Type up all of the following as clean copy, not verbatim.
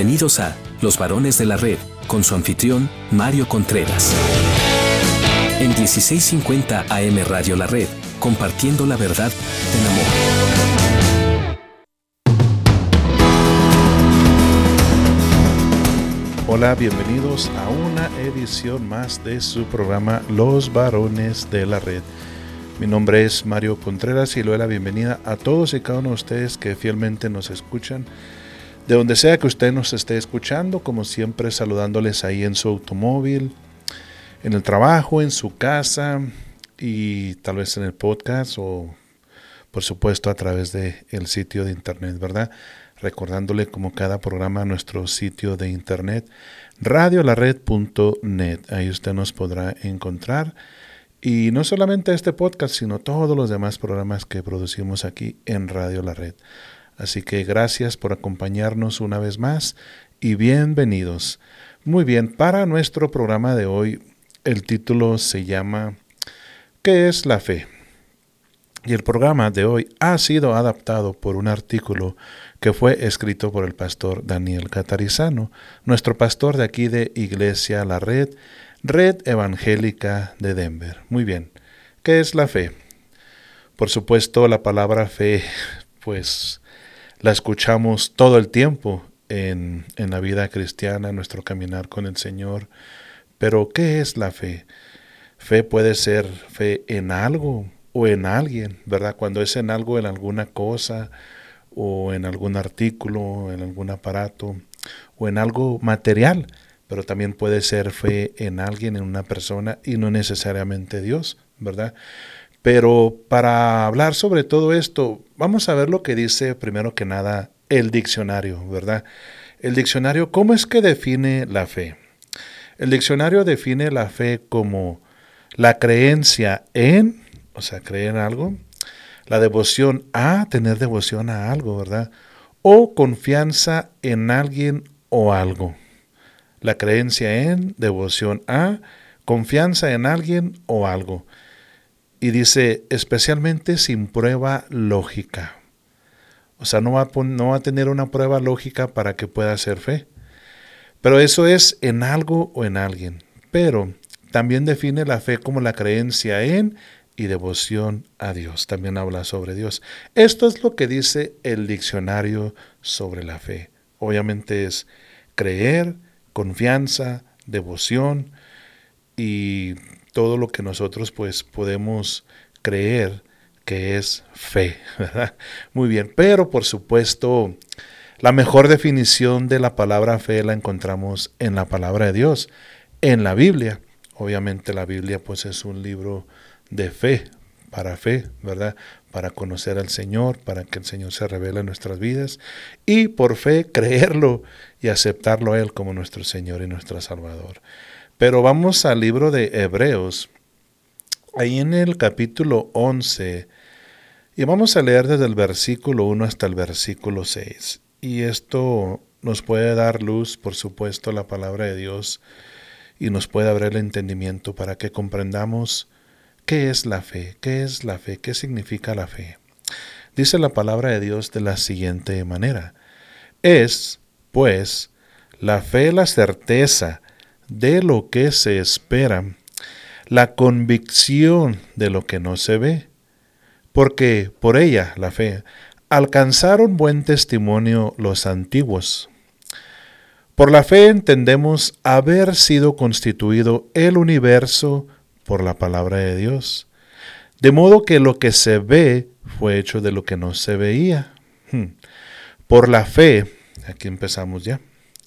Bienvenidos a Los Varones de la Red, con su anfitrión, Mario Contreras. En 1650 AM Radio La Red, compartiendo la verdad en amor. Hola, bienvenidos a una edición más de su programa Los Varones de la Red. Mi nombre es Mario Contreras y le doy la bienvenida a todos y cada uno de ustedes que fielmente nos escuchan. De donde sea que usted nos esté escuchando, como siempre saludándoles ahí en su automóvil, en el trabajo, en su casa y tal vez en el podcast o por supuesto a través del sitio de internet, ¿verdad? Recordándole como cada programa nuestro sitio de internet, radiolared.net. Ahí usted nos podrá encontrar. Y no solamente este podcast, sino todos los demás programas que producimos aquí en Radio La Red. Así que gracias por acompañarnos una vez más y bienvenidos. Muy bien, para nuestro programa de hoy, el título se llama ¿Qué es la fe? Y el programa de hoy ha sido adaptado por un artículo que fue escrito por el pastor Daniel Catarizano, nuestro pastor de aquí de Iglesia La Red, Red Evangélica de Denver. Muy bien, ¿qué es la fe? Por supuesto, la palabra fe, pues la escuchamos todo el tiempo en la vida cristiana, en nuestro caminar con el Señor. Pero, ¿qué es la fe? Fe puede ser fe en algo o en alguien, ¿verdad? Cuando es en algo, en alguna cosa, o en algún artículo, en algún aparato, o en algo material. Pero también puede ser fe en alguien, en una persona, y no necesariamente Dios, ¿verdad? Pero para hablar sobre todo esto, vamos a ver lo que dice primero que nada el diccionario, ¿verdad? El diccionario, ¿cómo es que define la fe? El diccionario define la fe como la creencia en, o sea, creer en algo, la devoción a, tener devoción a algo, ¿verdad? O confianza en alguien o algo. La creencia en, devoción a, confianza en alguien o algo. Y dice, especialmente sin prueba lógica. O sea, no va a tener una prueba lógica para que pueda ser fe. Pero eso es en algo o en alguien. Pero también define la fe como la creencia en y devoción a Dios. También habla sobre Dios. Esto es lo que dice el diccionario sobre la fe. Obviamente es creer, confianza, devoción y todo lo que nosotros pues podemos creer que es fe, ¿verdad? Muy bien, pero por supuesto la mejor definición de la palabra fe la encontramos en la palabra de Dios, en la Biblia. Obviamente la Biblia pues es un libro de fe, ¿verdad? Para conocer al Señor, para que el Señor se revele en nuestras vidas y por fe creerlo y aceptarlo a Él como nuestro Señor y nuestro Salvador. Pero vamos al libro de Hebreos, ahí en el capítulo 11, y vamos a leer desde el versículo 1 hasta el versículo 6. Y esto nos puede dar luz, por supuesto, la palabra de Dios, y nos puede abrir el entendimiento para que comprendamos qué es la fe, qué significa la fe. Dice la palabra de Dios de la siguiente manera: es, pues, la fe la certeza de lo que se espera, la convicción de lo que no se ve, porque por ella, la fe, alcanzaron buen testimonio los antiguos. Por la fe entendemos haber sido constituido el universo por la palabra de Dios, de modo que lo que se ve fue hecho de lo que no se veía. Por la fe, aquí empezamos ya,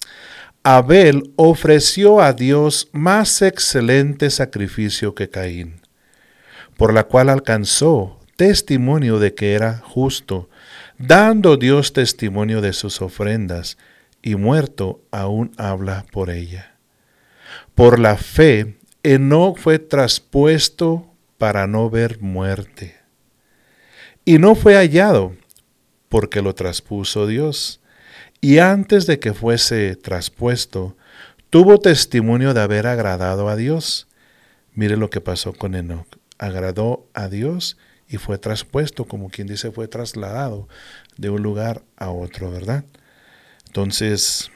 Abel ofreció a Dios más excelente sacrificio que Caín, por la cual alcanzó testimonio de que era justo, dando Dios testimonio de sus ofrendas, y muerto aún habla por ella. Por la fe, Enoc fue traspuesto para no ver muerte, y no fue hallado, porque lo traspuso Dios. Y antes de que fuese traspuesto, tuvo testimonio de haber agradado a Dios. Mire lo que pasó con Enoc. Agradó a Dios y fue traspuesto, como quien dice, fue trasladado de un lugar a otro, ¿verdad? Entonces,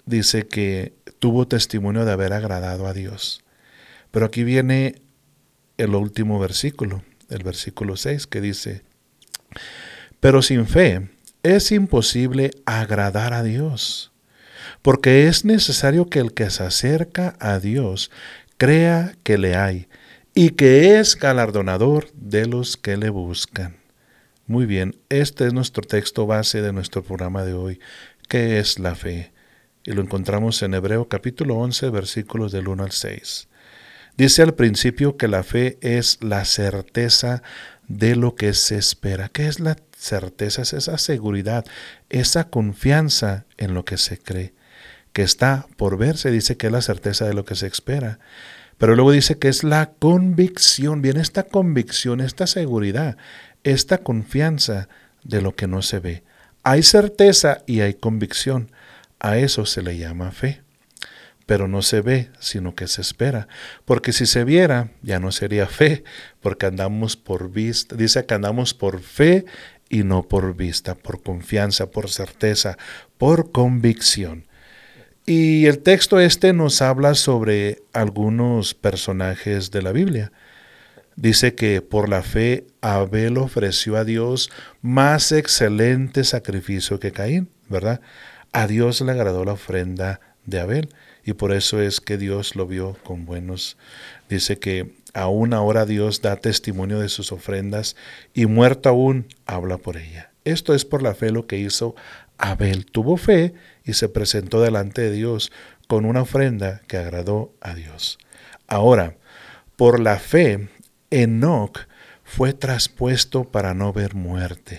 dice que tuvo testimonio de haber agradado a Dios. Pero aquí viene el último versículo, el versículo 6, que dice: pero sin fe es imposible agradar a Dios, porque es necesario que el que se acerca a Dios crea que le hay y que es galardonador de los que le buscan. Muy bien, este es nuestro texto base de nuestro programa de hoy, que es la fe. Y lo encontramos en Hebreo capítulo 11, versículos del 1 al 6. Dice al principio que la fe es la certeza de lo que se espera. ¿Qué es la certeza? Es esa seguridad, esa confianza en lo que se cree, que está por ver. Se dice que es la certeza de lo que se espera. Pero luego dice que es la convicción. Viene esta convicción, esta seguridad, esta confianza de lo que no se ve. Hay certeza y hay convicción. A eso se le llama fe. Pero no se ve, sino que se espera. Porque si se viera, ya no sería fe, porque andamos por vista. Dice que andamos por fe y no por vista, por confianza, por certeza, por convicción. Y el texto nos habla sobre algunos personajes de la Biblia. Dice que por la fe Abel ofreció a Dios más excelente sacrificio que Caín, ¿verdad? A Dios le agradó la ofrenda de Abel. Y por eso es que Dios lo vio con buenos. Dice que aún ahora Dios da testimonio de sus ofrendas y muerto aún habla por ella. Esto es por la fe lo que hizo Abel. Tuvo fe y se presentó delante de Dios con una ofrenda que agradó a Dios. Ahora, por la fe, Enoc fue traspuesto para no ver muerte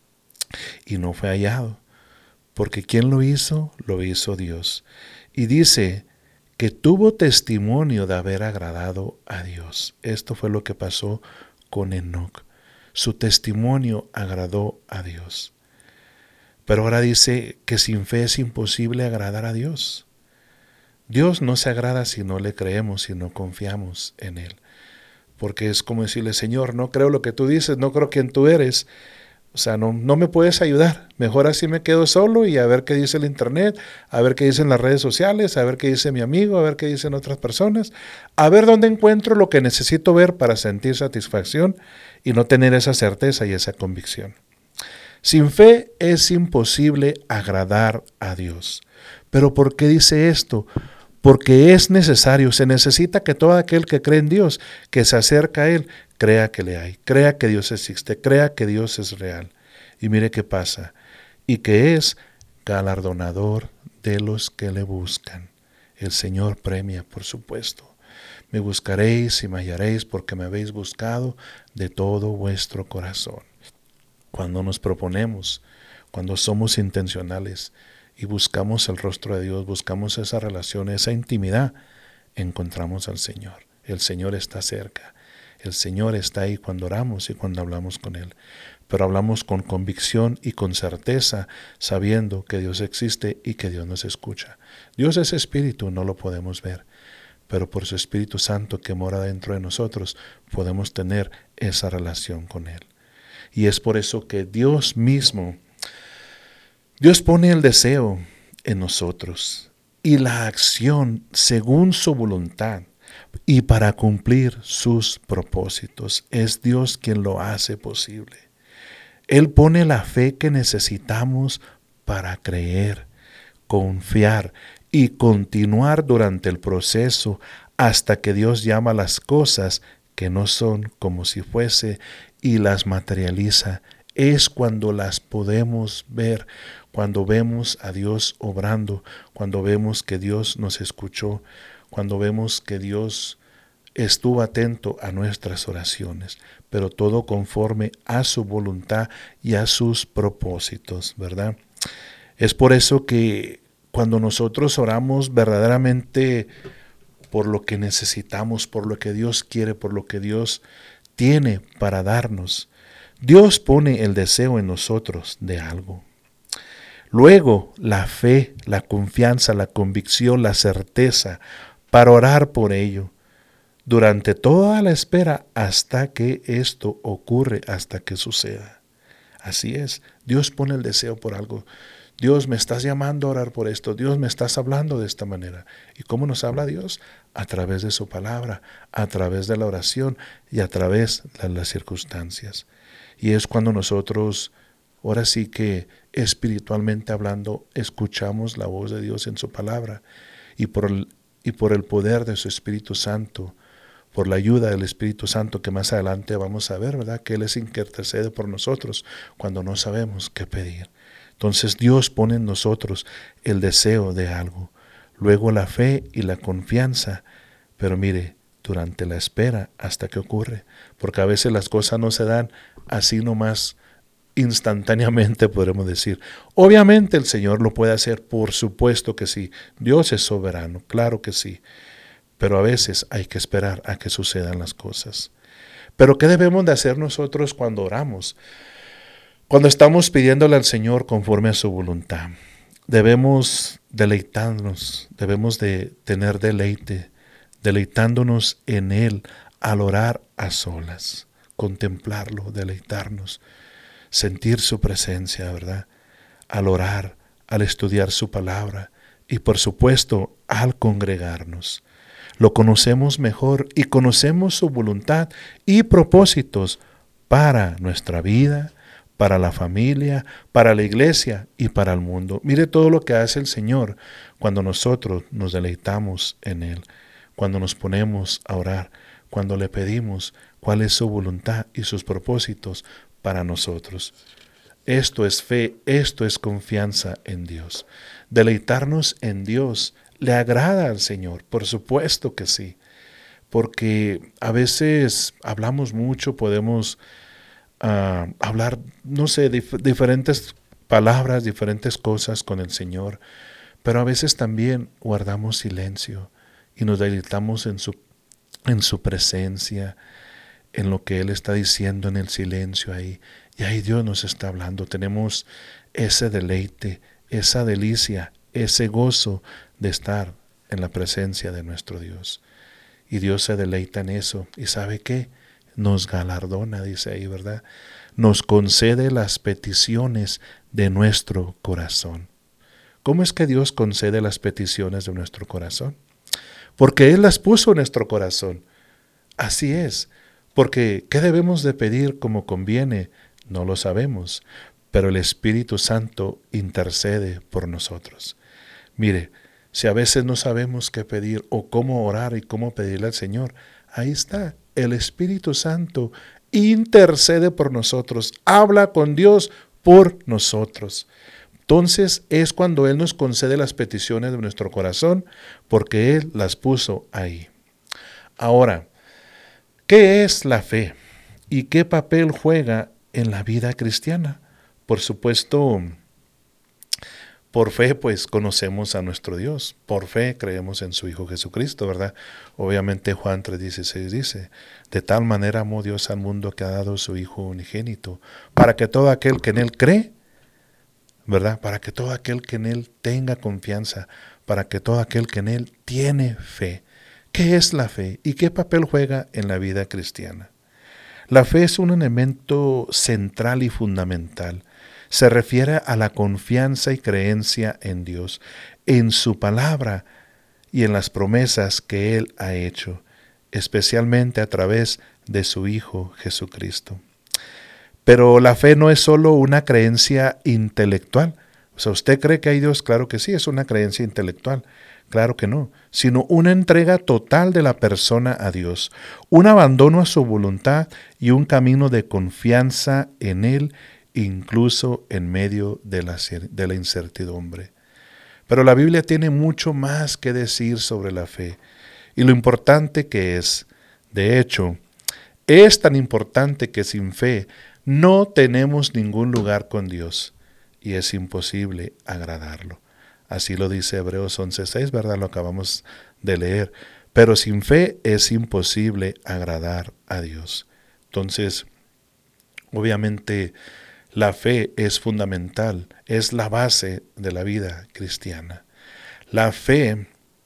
y no fue hallado. Porque ¿quién lo hizo? Lo hizo Dios. Y dice que tuvo testimonio de haber agradado a Dios. Esto fue lo que pasó con Enoc. Su testimonio agradó a Dios. Pero ahora dice que sin fe es imposible agradar a Dios. Dios no se agrada si no le creemos, si no confiamos en Él. Porque es como decirle: Señor, no creo lo que tú dices, no creo quién tú eres. O sea, no me puedes ayudar. Mejor así me quedo solo y a ver qué dice el internet, a ver qué dicen las redes sociales, a ver qué dice mi amigo, a ver qué dicen otras personas, a ver dónde encuentro lo que necesito ver para sentir satisfacción y no tener esa certeza y esa convicción. Sin fe es imposible agradar a Dios. ¿Pero por qué dice esto? Porque es necesario, se necesita que todo aquel que cree en Dios, que se acerca a Él, crea que le hay, crea que Dios existe, crea que Dios es real. Y mire qué pasa, y que es galardonador de los que le buscan. El Señor premia, por supuesto. Me buscaréis y me hallaréis porque me habéis buscado de todo vuestro corazón. Cuando nos proponemos, cuando somos intencionales y buscamos el rostro de Dios, buscamos esa relación, esa intimidad, encontramos al Señor. El Señor está cerca. El Señor está ahí cuando oramos y cuando hablamos con Él. Pero hablamos con convicción y con certeza, sabiendo que Dios existe y que Dios nos escucha. Dios es espíritu, no lo podemos ver. Pero por su Espíritu Santo que mora dentro de nosotros, podemos tener esa relación con Él. Y es por eso que Dios mismo, Dios pone el deseo en nosotros y la acción según su voluntad y para cumplir sus propósitos. Es Dios quien lo hace posible. Él pone la fe que necesitamos para creer, confiar y continuar durante el proceso hasta que Dios llama las cosas que no son como si fuese y las materializa. Es cuando las podemos ver, cuando vemos a Dios obrando, cuando vemos que Dios nos escuchó, cuando vemos que Dios estuvo atento a nuestras oraciones, pero todo conforme a su voluntad y a sus propósitos, ¿verdad? Es por eso que cuando nosotros oramos verdaderamente por lo que necesitamos, por lo que Dios quiere, por lo que Dios tiene para darnos, Dios pone el deseo en nosotros de algo. Luego, la fe, la confianza, la convicción, la certeza para orar por ello durante toda la espera hasta que esto ocurre, hasta que suceda. Así es, Dios pone el deseo por algo. Dios, me estás llamando a orar por esto. Dios, me estás hablando de esta manera. ¿Y cómo nos habla Dios? A través de su palabra, a través de la oración y a través de las circunstancias. Y es cuando nosotros, ahora sí que espiritualmente hablando, escuchamos la voz de Dios en su palabra y por el poder de su Espíritu Santo, por la ayuda del Espíritu Santo que más adelante vamos a ver, ¿verdad? Que Él es quien intercede por nosotros cuando no sabemos qué pedir. Entonces Dios pone en nosotros el deseo de algo, luego la fe y la confianza, pero mire, durante la espera hasta que ocurre, porque a veces las cosas no se dan así nomás instantáneamente, podremos decir. Obviamente el Señor lo puede hacer, por supuesto que sí. Dios es soberano, claro que sí. Pero a veces hay que esperar a que sucedan las cosas. Pero ¿qué debemos de hacer nosotros cuando oramos? Cuando estamos pidiéndole al Señor conforme a su voluntad. Debemos deleitarnos, debemos de tener deleite, deleitándonos en Él al orar a solas, contemplarlo, deleitarnos, sentir su presencia, ¿verdad? Al orar, al estudiar su palabra y por supuesto al congregarnos. Lo conocemos mejor y conocemos su voluntad y propósitos para nuestra vida, para la familia, para la iglesia y para el mundo. Mire todo lo que hace el Señor cuando nosotros nos deleitamos en Él, cuando nos ponemos a orar, cuando le pedimos cuál es su voluntad y sus propósitos para nosotros. Esto es fe, esto es confianza en Dios. Deleitarnos en Dios le agrada al Señor, por supuesto que sí, porque a veces hablamos mucho, podemos hablar, no sé, diferentes palabras, diferentes cosas con el Señor, pero a veces también guardamos silencio y nos deleitamos en su presencia, en lo que Él está diciendo en el silencio ahí. Y ahí Dios nos está hablando. Tenemos ese deleite, esa delicia, ese gozo de estar en la presencia de nuestro Dios. Y Dios se deleita en eso. ¿Y sabe qué? Nos galardona, dice ahí, ¿verdad? Nos concede las peticiones de nuestro corazón. ¿Cómo es que Dios concede las peticiones de nuestro corazón? Porque Él las puso en nuestro corazón. Así es. Porque ¿qué debemos de pedir como conviene? No lo sabemos, pero el Espíritu Santo intercede por nosotros. Mire, si a veces no sabemos qué pedir o cómo orar y cómo pedirle al Señor, ahí está, el Espíritu Santo intercede por nosotros, habla con Dios por nosotros. Entonces es cuando Él nos concede las peticiones de nuestro corazón, porque Él las puso ahí. Ahora, ¿qué es la fe? ¿Y qué papel juega en la vida cristiana? Por supuesto, por fe pues conocemos a nuestro Dios, por fe creemos en su Hijo Jesucristo, ¿verdad? Obviamente Juan 3:16 dice, de tal manera amó Dios al mundo que ha dado su Hijo unigénito, para que todo aquel que en Él cree, ¿verdad? Para que todo aquel que en Él tenga confianza, para que todo aquel que en Él tiene fe. ¿Qué es la fe y qué papel juega en la vida cristiana? La fe es un elemento central y fundamental. Se refiere a la confianza y creencia en Dios, en su palabra y en las promesas que Él ha hecho, especialmente a través de su Hijo Jesucristo. Pero la fe no es solo una creencia intelectual. O sea, ¿usted cree que hay Dios? Claro que sí, es una creencia intelectual. Claro que no, sino una entrega total de la persona a Dios, un abandono a su voluntad y un camino de confianza en Él, incluso en medio de la incertidumbre. Pero la Biblia tiene mucho más que decir sobre la fe y lo importante que es. De hecho, es tan importante que sin fe no tenemos ningún lugar con Dios y es imposible agradarlo. Así lo dice Hebreos 11:6, ¿verdad? Lo acabamos de leer. Pero sin fe es imposible agradar a Dios. Entonces, obviamente, la fe es fundamental, es la base de la vida cristiana. La fe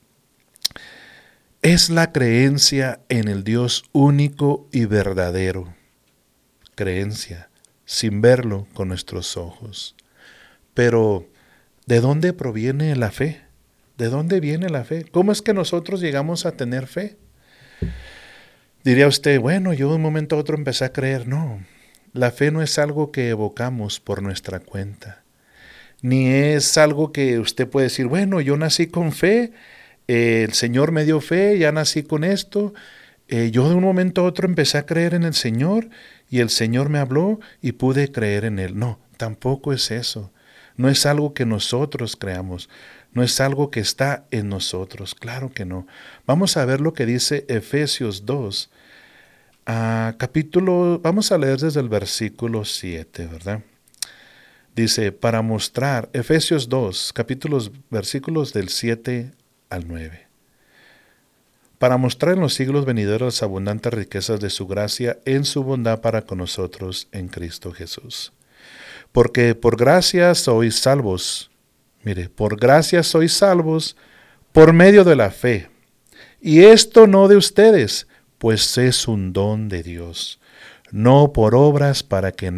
es la creencia en el Dios único y verdadero. Creencia, sin verlo con nuestros ojos. Pero ¿De dónde proviene la fe? ¿De dónde viene la fe? ¿Cómo es que nosotros llegamos a tener fe? Diría usted, bueno, yo de un momento a otro empecé a creer. No, la fe no es algo que evocamos por nuestra cuenta, ni es algo que usted puede decir, bueno, yo nací con fe, el Señor me dio fe, ya nací con esto, yo de un momento a otro empecé a creer en el Señor y el Señor me habló y pude creer en Él. No, tampoco es eso. No es algo que nosotros creamos, no es algo que está en nosotros, claro que no. Vamos a ver lo que dice Efesios 2, vamos a leer desde el versículo 7, ¿verdad? Dice, para mostrar, Efesios 2, versículos del 7 al 9. Para mostrar en los siglos venideros las abundantes riquezas de su gracia en su bondad para con nosotros en Cristo Jesús. Porque por gracia sois salvos, por gracia sois salvos por medio de la fe. Y esto no de ustedes, pues es un don de Dios, no por obras para que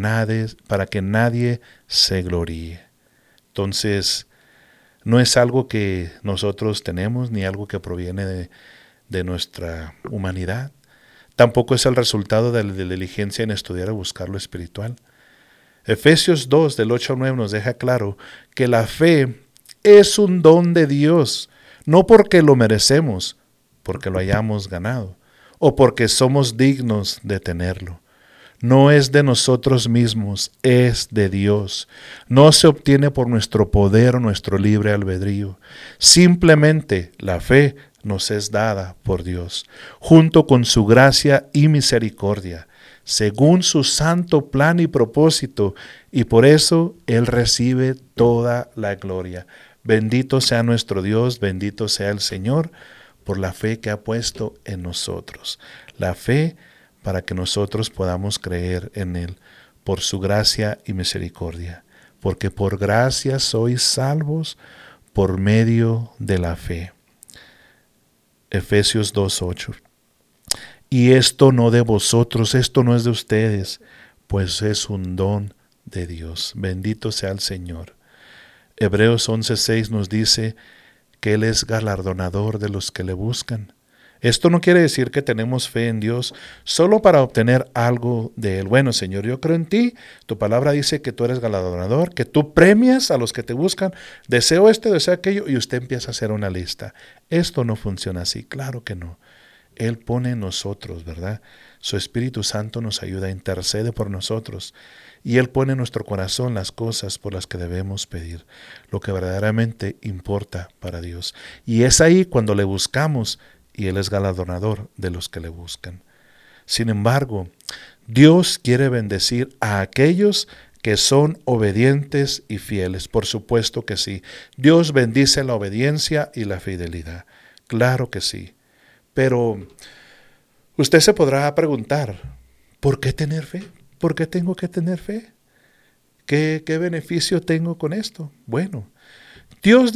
nadie se gloríe. Entonces, no es algo que nosotros tenemos, ni algo que proviene de nuestra humanidad. Tampoco es el resultado de la diligencia en estudiar o buscar lo espiritual. Efesios 2, del 8 al 9, nos deja claro que la fe es un don de Dios, no porque lo merecemos, porque lo hayamos ganado, o porque somos dignos de tenerlo. No es de nosotros mismos, es de Dios. No se obtiene por nuestro poder o nuestro libre albedrío. Simplemente la fe nos es dada por Dios, junto con su gracia y misericordia, según su santo plan y propósito, y por eso Él recibe toda la gloria. Bendito sea nuestro Dios, bendito sea el Señor, por la fe que ha puesto en nosotros. La fe para que nosotros podamos creer en Él, por su gracia y misericordia. Porque por gracia sois salvos por medio de la fe. Efesios 2:8. Y esto no de vosotros, esto no es de ustedes, pues es un don de Dios. Bendito sea el Señor. Hebreos 11:6 nos dice que Él es galardonador de los que le buscan. Esto no quiere decir que tenemos fe en Dios solo para obtener algo de Él. Bueno, Señor, yo creo en ti, tu palabra dice que tú eres galardonador, que tú premias a los que te buscan, deseo esto, deseo aquello, y usted empieza a hacer una lista. Esto no funciona así, claro que no. Él pone en nosotros, ¿verdad? Su Espíritu Santo nos ayuda, intercede por nosotros, y Él pone en nuestro corazón las cosas por las que debemos pedir, lo que verdaderamente importa para Dios. Y es ahí cuando le buscamos, y Él es galardonador de los que le buscan. Sin embargo, Dios quiere bendecir a aquellos que son obedientes y fieles. Por supuesto que sí. Dios bendice la obediencia y la fidelidad. Claro que sí. Pero usted se podrá preguntar, ¿por qué tener fe? ¿Por qué tengo que tener fe? ¿Qué beneficio tengo con esto? Bueno, Dios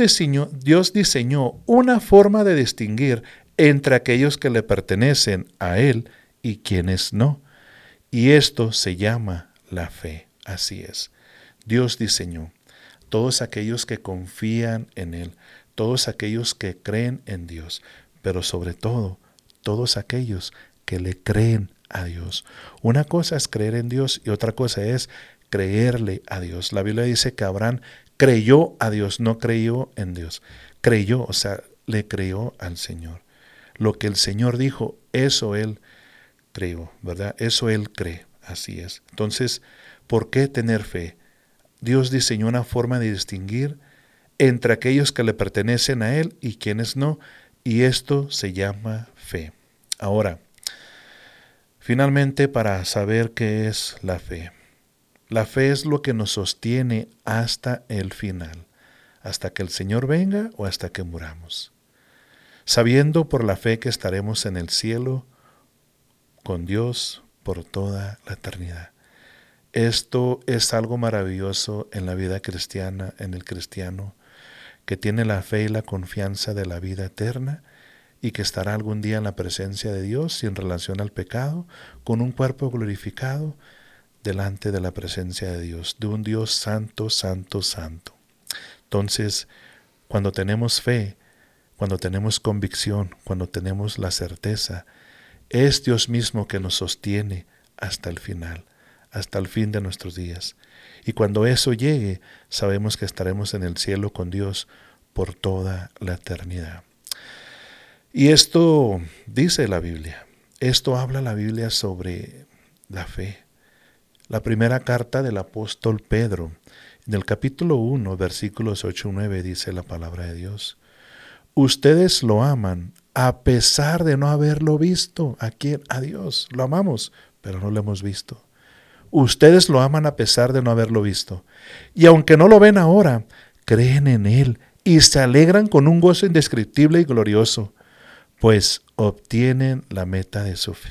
diseñó una forma de distinguir entre aquellos que le pertenecen a Él y quienes no. Y esto se llama la fe. Así es. Dios diseñó todos aquellos que confían en Él, todos aquellos que creen en Dios, pero sobre todo, todos aquellos que le creen a Dios. Una cosa es creer en Dios y otra cosa es creerle a Dios. La Biblia dice que Abraham creyó a Dios, no creyó en Dios. Creyó, o sea, le creyó al Señor. Lo que el Señor dijo, eso Él creyó, ¿verdad? Eso Él cree, así es. Entonces, ¿por qué tener fe? Dios diseñó una forma de distinguir entre aquellos que le pertenecen a Él y quienes no, y esto se llama fe. Ahora, finalmente, para saber qué es la fe. La fe es lo que nos sostiene hasta el final, hasta que el Señor venga o hasta que muramos. Sabiendo por la fe que estaremos en el cielo con Dios por toda la eternidad. Esto es algo maravilloso en la vida cristiana, en el cristiano, que tiene la fe y la confianza de la vida eterna y que estará algún día en la presencia de Dios sin relación al pecado, con un cuerpo glorificado delante de la presencia de Dios, de un Dios santo, santo, santo. Entonces, cuando tenemos fe, cuando tenemos convicción, cuando tenemos la certeza, es Dios mismo que nos sostiene hasta el final, hasta el fin de nuestros días. Y cuando eso llegue, sabemos que estaremos en el cielo con Dios por toda la eternidad. Y esto dice la Biblia, esto habla la Biblia sobre la fe. La primera carta del apóstol Pedro, en el capítulo 1, versículos 8 y 9, dice la palabra de Dios. Ustedes lo aman a pesar de no haberlo visto. ¿A quién? A Dios. Lo amamos, pero no lo hemos visto. Ustedes lo aman a pesar de no haberlo visto. Y aunque no lo ven ahora, creen en Él y se alegran con un gozo indescriptible y glorioso, pues obtienen la meta de su fe.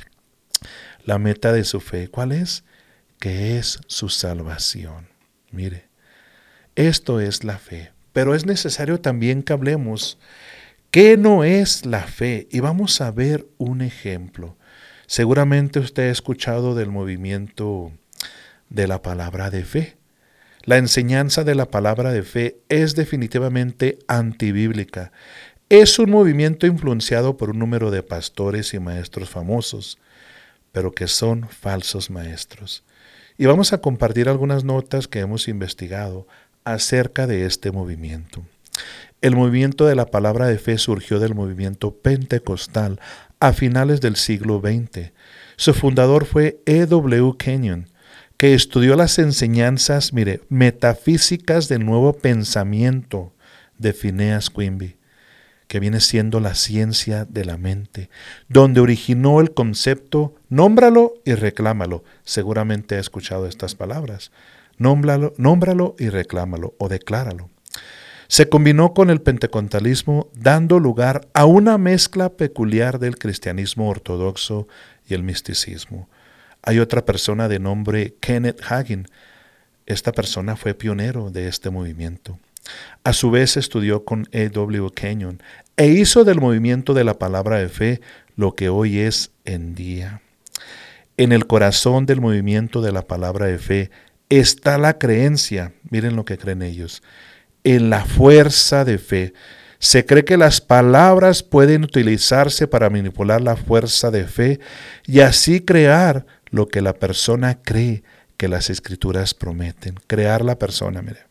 La meta de su fe, ¿cuál es? Que es su salvación. Mire, esto es la fe. Pero es necesario también que hablemos qué no es la fe. Y vamos a ver un ejemplo. Seguramente usted ha escuchado del movimiento de la palabra de fe. La enseñanza de la palabra de fe es definitivamente antibíblica. Es un movimiento influenciado por un número de pastores y maestros famosos, pero que son falsos maestros. Y vamos a compartir algunas notas que hemos investigado acerca de este movimiento. El movimiento de la palabra de fe surgió del movimiento pentecostal a finales del siglo XX. Su fundador fue E.W. Kenyon, que estudió las enseñanzas, metafísicas del nuevo pensamiento de Phineas Quimby, que viene siendo la ciencia de la mente, donde originó el concepto nómbralo y reclámalo. Seguramente ha escuchado estas palabras. Nómbralo y reclámalo o decláralo. Se combinó con el pentecostalismo, dando lugar a una mezcla peculiar del cristianismo ortodoxo y el misticismo. Hay otra persona de nombre Kenneth Hagin. Esta persona fue pionero de este movimiento. A su vez estudió con E.W. Kenyon e hizo del movimiento de la palabra de fe lo que hoy es en día. En el corazón del movimiento de la palabra de fe está la creencia, miren lo que creen ellos, en la fuerza de fe. Se cree que las palabras pueden utilizarse para manipular la fuerza de fe y así crear lo que la persona cree que las escrituras prometen. Crear la persona, mire.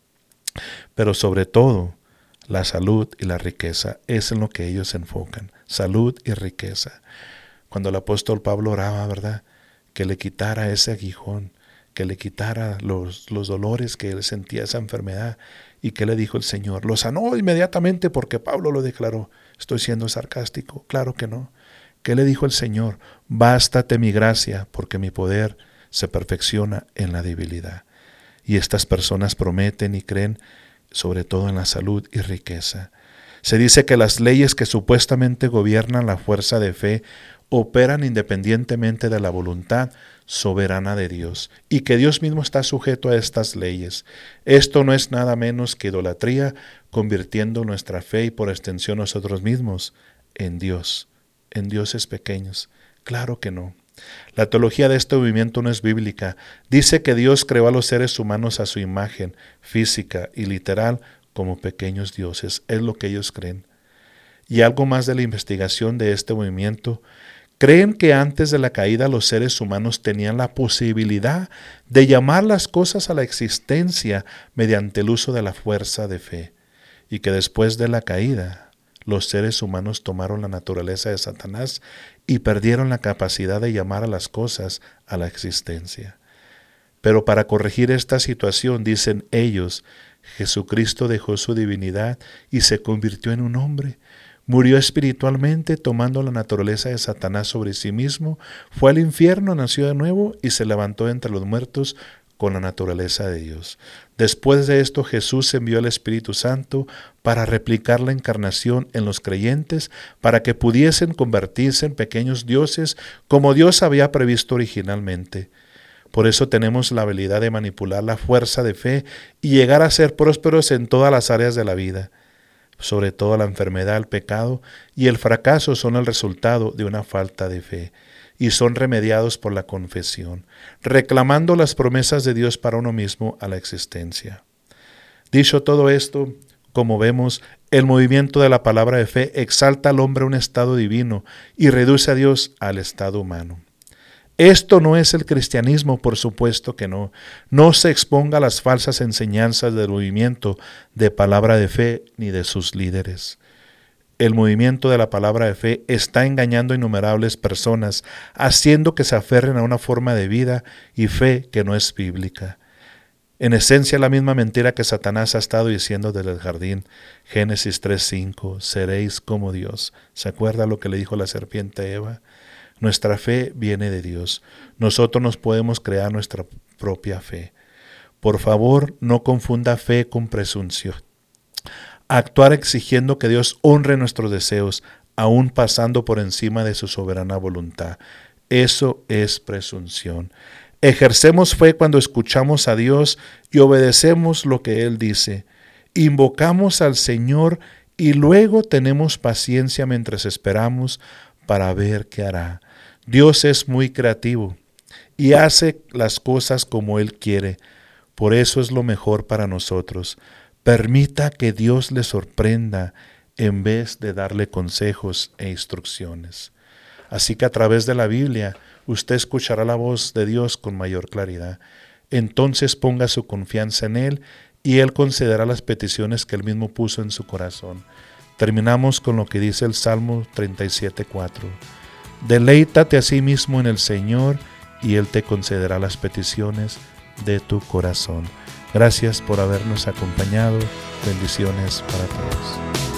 Pero sobre todo, la salud y la riqueza es en lo que ellos se enfocan. Salud y riqueza. Cuando el apóstol Pablo oraba, ¿verdad? Que le quitara ese aguijón, que le quitara los dolores que él sentía, esa enfermedad. ¿Y qué le dijo el Señor? Lo sanó inmediatamente porque Pablo lo declaró. ¿Estoy siendo sarcástico? Claro que no. ¿Qué le dijo el Señor? Bástate mi gracia, porque mi poder se perfecciona en la debilidad. Y estas personas prometen y creen sobre todo en la salud y riqueza. Se dice que las leyes que supuestamente gobiernan la fuerza de fe operan independientemente de la voluntad soberana de Dios y que Dios mismo está sujeto a estas leyes. Esto no es nada menos que idolatría, convirtiendo nuestra fe y por extensión nosotros mismos en Dios, en dioses pequeños. Claro que no. La teología de este movimiento no es bíblica. Dice que Dios creó a los seres humanos a su imagen física y literal como pequeños dioses. Es lo que ellos creen. Y algo más de la investigación de este movimiento. Creen que antes de la caída los seres humanos tenían la posibilidad de llamar las cosas a la existencia mediante el uso de la fuerza de fe. Y que después de la caída los seres humanos tomaron la naturaleza de Satanás y perdieron la capacidad de llamar a las cosas a la existencia. Pero para corregir esta situación, dicen ellos, Jesucristo dejó su divinidad y se convirtió en un hombre. Murió espiritualmente tomando la naturaleza de Satanás sobre sí mismo, fue al infierno, nació de nuevo y se levantó entre los muertos con la naturaleza de Dios. Después de esto, Jesús envió al Espíritu Santo para replicar la encarnación en los creyentes, para que pudiesen convertirse en pequeños dioses como Dios había previsto originalmente. Por eso tenemos la habilidad de manipular la fuerza de fe y llegar a ser prósperos en todas las áreas de la vida. Sobre todo la enfermedad, el pecado y el fracaso son el resultado de una falta de fe y son remediados por la confesión, reclamando las promesas de Dios para uno mismo a la existencia. Dicho todo esto, como vemos, el movimiento de la palabra de fe exalta al hombre a un estado divino y reduce a Dios al estado humano. Esto no es el cristianismo, por supuesto que no. No se exponga a las falsas enseñanzas del movimiento de palabra de fe ni de sus líderes. El movimiento de la palabra de fe está engañando a innumerables personas, haciendo que se aferren a una forma de vida y fe que no es bíblica. En esencia, la misma mentira que Satanás ha estado diciendo desde el jardín. Génesis 3:5, seréis como Dios. ¿Se acuerda lo que le dijo la serpiente a Eva? Nuestra fe viene de Dios. Nosotros nos podemos crear nuestra propia fe. Por favor, no confunda fe con presunción. Actuar exigiendo que Dios honre nuestros deseos, aún pasando por encima de su soberana voluntad. Eso es presunción. Ejercemos fe cuando escuchamos a Dios y obedecemos lo que Él dice. Invocamos al Señor y luego tenemos paciencia mientras esperamos para ver qué hará. Dios es muy creativo y hace las cosas como Él quiere. Por eso es lo mejor para nosotros. Permita que Dios le sorprenda en vez de darle consejos e instrucciones. Así que a través de la Biblia, usted escuchará la voz de Dios con mayor claridad. Entonces ponga su confianza en Él y Él concederá las peticiones que Él mismo puso en su corazón. Terminamos con lo que dice el Salmo 37:4. Deleítate a sí mismo en el Señor y Él te concederá las peticiones de tu corazón. Gracias por habernos acompañado. Bendiciones para todos.